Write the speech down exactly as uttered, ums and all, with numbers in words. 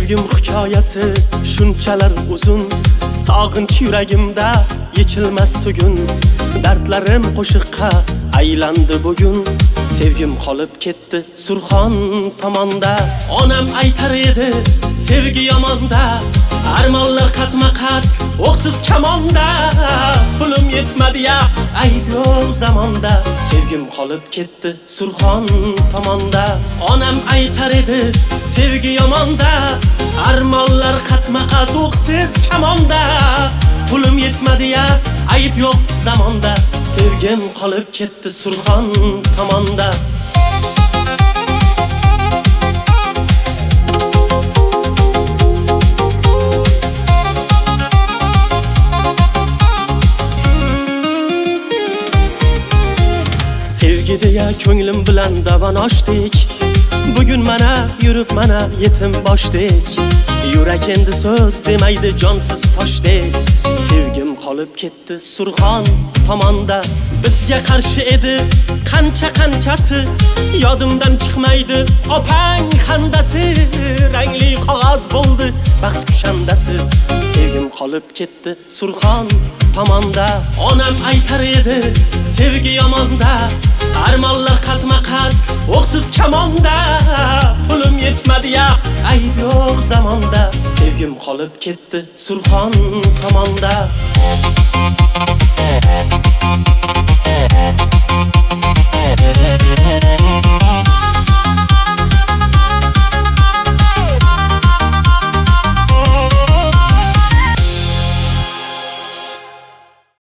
Sevgim hikoyasi shunchalar uzun, sog'inch yuragimda yechilmas tugun. Dardlarim qo'shiqqa aylandi bugun, sevgim qolib ketdi Surxon tomonda. Onam aytar edi sevgi yomonda, armonlar qatma-qat o'qsiz kamonda. Pulim yetmadi ya ayb yo'q zamonda, sevgim qolib ketdi Surxon tomonda. Onam aytar edi sevgi yomonda, armonlar qatma-qat o'qsiz kamonda. Pulim yetmadi ya ayb yo'q zamonda, sevgim qolib ketdi Surxon tomonda. Sevgi deya ko'nglim bilan davan ochdik, bugun mana yurib mana yetim boshdek. Yurak endi so'z demaydi jonsiz toshdek, sevgim qolib ketdi Surxon tomonda. Bizga qarshi edi qancha qanchasi, yodimdan chiqmaydi opang xandasi. Rangli qog'oz bo'ldi baxt kushandasi, sevgim qolib ketdi Surxon tomonda. Onam aytar edi sevgi yomonda, armonlar qatma-qat o'qsiz kamonda. Pulim yetmadi ya ayb yo'q zamonda, sevgim qolib ketdi Surxon tomonda.